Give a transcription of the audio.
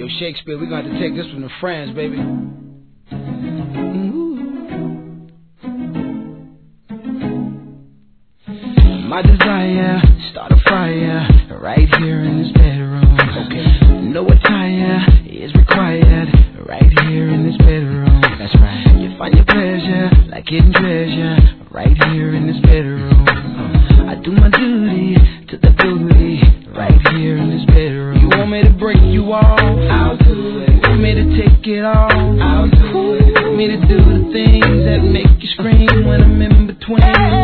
Yo, Shakespeare, we gonna have to take this one to France, baby. My desire, start a fire right here in this bedroom. Okay. No attire is required right here in this bedroom. That's right. You find your pleasure like hidden treasure right here in this bedroom. I do my duty to the booty right here in this bedroom. You want me to break you off? I'll do it. You want me to take it all? I'll do it. You want me to do the things that make you scream when I'm in between?